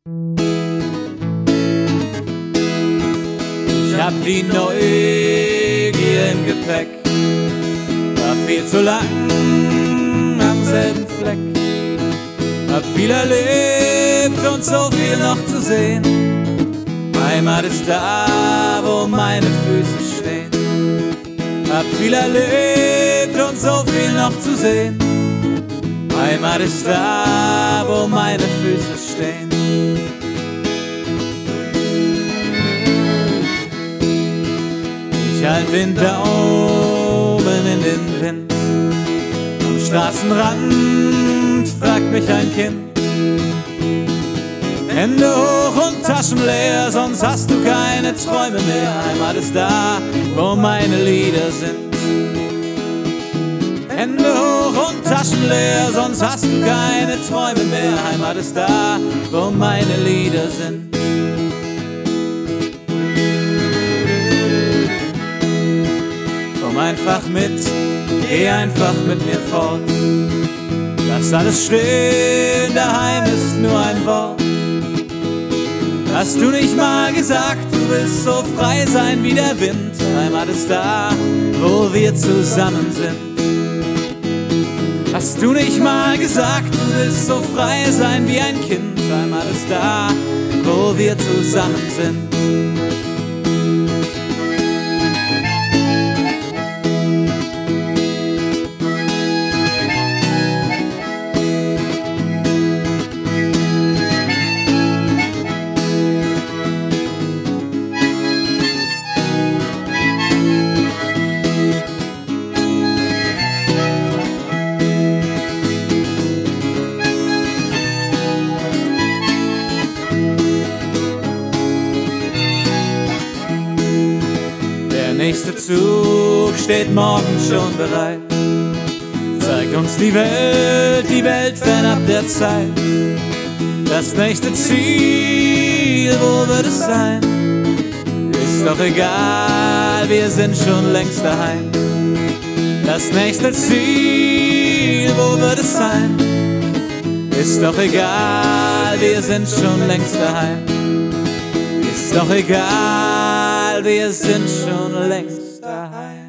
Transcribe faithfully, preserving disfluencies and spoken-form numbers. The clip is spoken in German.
Ich hab die Neugier im Gepäck, war viel zu lang am selben Fleck. Hab viel erlebt und so viel noch zu sehen. Heimat ist da, wo meine Füße stehen. Hab viel erlebt und so viel noch zu sehen. Heimat ist da, wo meine Füße stehen. Ich halt den Daumen in den Wind. Am Straßenrand fragt mich ein Kind. Hände hoch und Taschen leer, sonst hast du keine Träume mehr. Heimat ist da, wo meine Lieder sind. Hände hoch und Taschen leer, sonst hast du keine Träume mehr. Heimat ist da, wo meine Lieder sind. Komm einfach mit, geh einfach mit mir fort. Lass alles stehen, daheim ist nur ein Wort. Hast du nicht mal gesagt, du willst so frei sein wie der Wind? Heimat ist da, wo wir zusammen sind. Hast du nicht mal gesagt, du willst so frei sein wie ein Kind? Heimat ist da, wo wir zusammen sind. Der nächste Zug steht morgen schon bereit. Zeigt uns die Welt, die Welt fernab der Zeit. Das nächste Ziel, wo wird es sein? Ist doch egal, wir sind schon längst daheim. Das nächste Ziel, wo wird es sein? Ist doch egal, wir sind schon längst daheim. Ist doch egal, wir sind schon längst daheim.